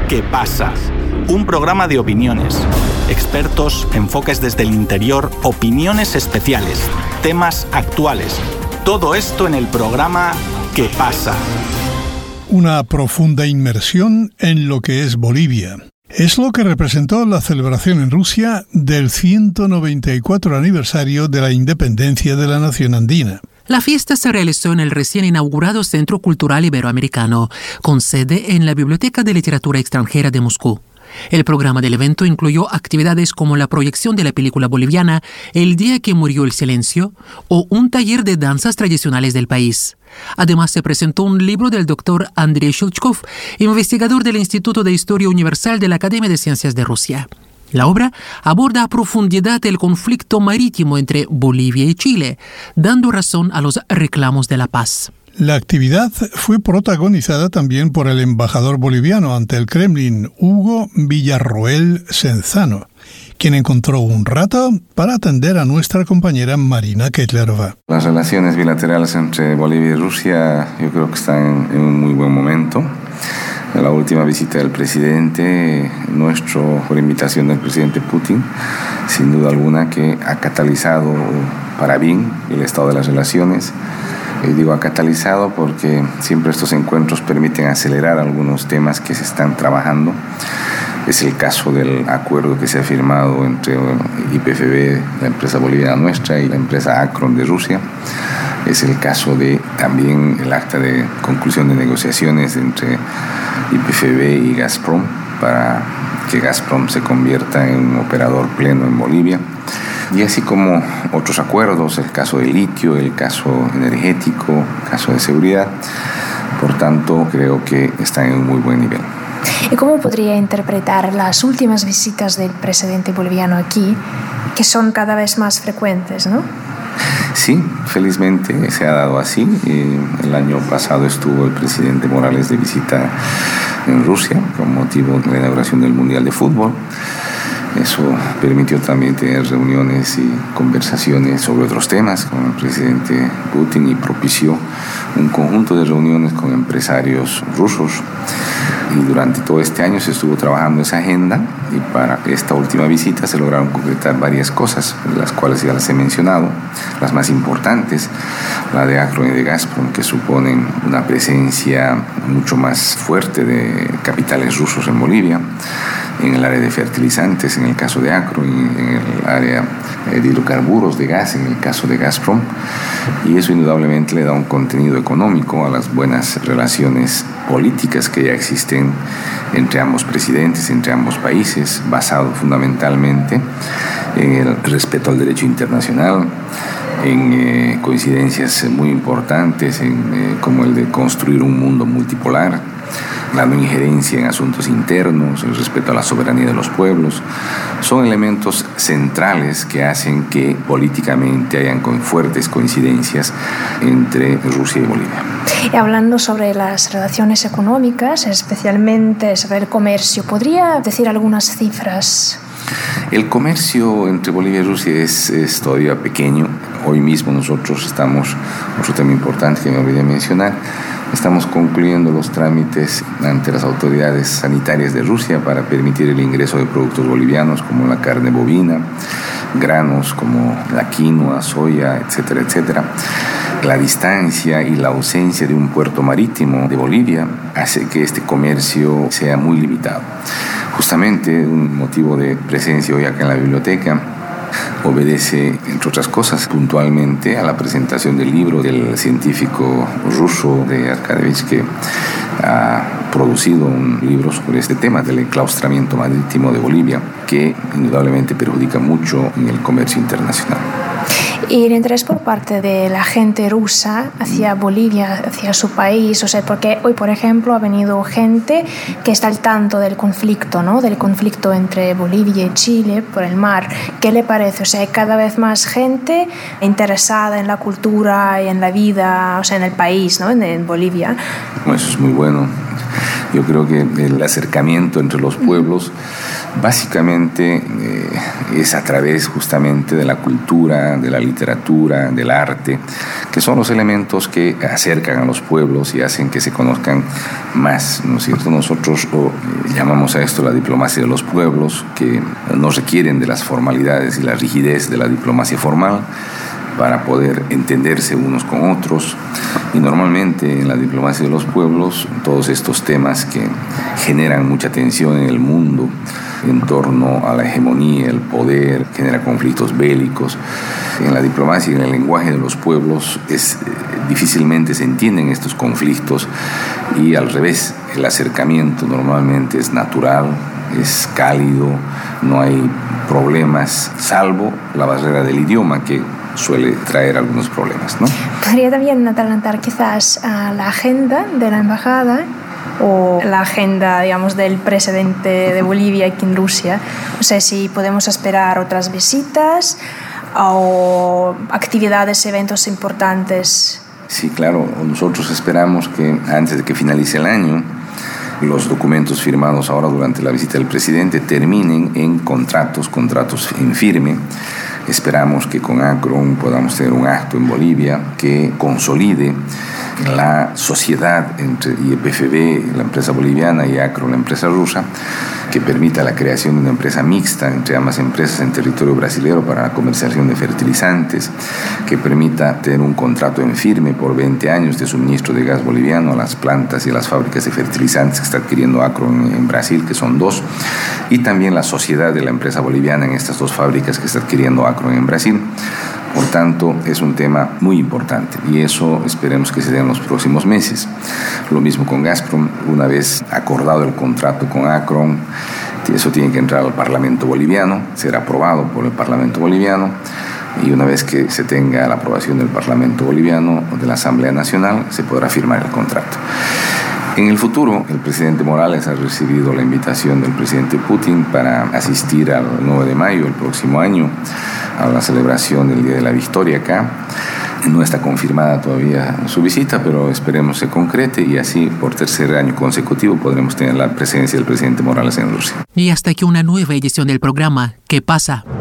¿Qué pasa? Un programa de opiniones, expertos, enfoques desde el interior, opiniones especiales, temas actuales. Todo esto en el programa ¿Qué pasa? Una profunda inmersión en lo que es Bolivia. Es lo que representó la celebración en Rusia del 194 aniversario de la independencia de la nación andina. La fiesta se realizó en el recién inaugurado Centro Cultural Iberoamericano, con sede en la Biblioteca de Literatura Extranjera de Moscú. El programa del evento incluyó actividades como la proyección de la película boliviana El día que murió el silencio o un taller de danzas tradicionales del país. Además, se presentó un libro del doctor Andrei Shulchkov, investigador del Instituto de Historia Universal de la Academia de Ciencias de Rusia. La obra aborda a profundidad el conflicto marítimo entre Bolivia y Chile, dando razón a los reclamos de la paz. La actividad fue protagonizada también por el embajador boliviano ante el Kremlin, Hugo Villarroel Senzano, quien encontró un rato para atender a nuestra compañera Marina Ketlerova. Las relaciones bilaterales entre Bolivia y Rusia yo creo que están en un muy buen momento. La última visita del presidente nuestro, por invitación del presidente Putin, sin duda alguna que ha catalizado para bien el estado de las relaciones. Y digo ha catalizado porque siempre estos encuentros permiten acelerar algunos temas que se están trabajando. Es el caso del acuerdo que se ha firmado entre YPFB, la empresa boliviana nuestra, y la empresa Akron de Rusia. Es el caso de también el acta de conclusión de negociaciones entre YPFB y Gazprom para que Gazprom se convierta en un operador pleno en Bolivia. Y así como otros acuerdos, el caso del litio, el caso energético, el caso de seguridad. Por tanto, creo que están en un muy buen nivel. ¿Y cómo podría interpretar las últimas visitas del presidente boliviano aquí, que son cada vez más frecuentes, ¿no? Sí, felizmente se ha dado así. El año pasado estuvo el presidente Morales de visita en Rusia con motivo de la inauguración del Mundial de Fútbol. Eso permitió también tener reuniones y conversaciones sobre otros temas con el presidente Putin y propició un conjunto de reuniones con empresarios rusos. Y durante todo este año se estuvo trabajando esa agenda y para esta última visita se lograron concretar varias cosas, las cuales ya las he mencionado, las más importantes, la de Akron y de Gazprom, que suponen una presencia mucho más fuerte de capitales rusos en Bolivia, en el área de fertilizantes, en el caso de Akron, y en el área de hidrocarburos, de gas, en el caso de Gazprom. Y eso indudablemente le da un contenido económico a las buenas relaciones políticas que ya existen entre ambos presidentes, entre ambos países, basado fundamentalmente en el respeto al derecho internacional, en coincidencias muy importantes, como el de construir un mundo multipolar, la no injerencia en asuntos internos, el respeto a la soberanía de los pueblos. Son elementos centrales que hacen que políticamente hayan fuertes coincidencias entre Rusia y Bolivia. Y hablando sobre las relaciones económicas, especialmente sobre el comercio, ¿podría decir algunas cifras? El comercio entre Bolivia y Rusia es todavía pequeño. Hoy mismo nosotros estamos, otro tema importante que me olvidé mencionar, estamos concluyendo los trámites ante las autoridades sanitarias de Rusia para permitir el ingreso de productos bolivianos como la carne bovina, granos como la quinoa, soya, etcétera, etcétera. La distancia y la ausencia de un puerto marítimo de Bolivia hace que este comercio sea muy limitado. Justamente un motivo de presencia hoy acá en la biblioteca obedece, entre otras cosas, puntualmente a la presentación del libro del científico ruso de Arkadevich, que ha producido un libro sobre este tema del enclaustramiento marítimo de Bolivia, que indudablemente perjudica mucho en el comercio internacional. Y el interés por parte de la gente rusa hacia Bolivia, hacia su país, o sea, porque hoy, por ejemplo, ha venido gente que está al tanto del conflicto, ¿no? Del conflicto entre Bolivia y Chile por el mar. ¿Qué le parece? O sea, hay cada vez más gente interesada en la cultura y en la vida, o sea, en el país, ¿no? En Bolivia. Eso es muy bueno. Yo creo que el acercamiento entre los pueblos Básicamente es a través justamente de la cultura, de la literatura, del arte, que son los elementos que acercan a los pueblos y hacen que se conozcan más, ¿no es cierto? Nosotros llamamos a esto la diplomacia de los pueblos, que no requieren de las formalidades y la rigidez de la diplomacia formal para poder entenderse unos con otros. Y normalmente en la diplomacia de los pueblos, todos estos temas que generan mucha tensión en el mundo en torno a la hegemonía, el poder, genera conflictos bélicos. En la diplomacia y en el lenguaje de los pueblos difícilmente se entienden estos conflictos, y al revés, el acercamiento normalmente es natural, es cálido, no hay problemas, salvo la barrera del idioma, que suele traer algunos problemas, ¿no? Podría también adelantar quizás a la agenda de la embajada o la agenda, digamos, del presidente de Bolivia aquí en Rusia. No sé si podemos esperar otras visitas o actividades, eventos importantes. Sí, claro. Nosotros esperamos que antes de que finalice el año, los documentos firmados ahora durante la visita del presidente terminen en contratos en firme. Esperamos que con Akron podamos tener un acto en Bolivia que consolide la sociedad entre YPFB, la empresa boliviana, y Akron, la empresa rusa, que permita la creación de una empresa mixta entre ambas empresas en territorio brasileño para la comercialización de fertilizantes, que permita tener un contrato en firme por 20 años de suministro de gas boliviano a las plantas y a las fábricas de fertilizantes que está adquiriendo Akron en Brasil, que son 2, y también la sociedad de la empresa boliviana en estas 2 fábricas que está adquiriendo Akron en Brasil. Por tanto, es un tema muy importante y eso esperemos que se dé en los próximos meses. Lo mismo con Gazprom. Una vez acordado el contrato con Akron, eso tiene que entrar al Parlamento boliviano, ser aprobado por el Parlamento boliviano, y una vez que se tenga la aprobación del Parlamento boliviano o de la Asamblea Nacional, se podrá firmar el contrato. En el futuro, el presidente Morales ha recibido la invitación del presidente Putin para asistir al 9 de mayo, el próximo año, a la celebración del Día de la Victoria acá. No está confirmada todavía su visita, pero esperemos se concrete y así por tercer año consecutivo podremos tener la presencia del presidente Morales en Rusia. Y hasta aquí una nueva edición del programa ¿Qué pasa?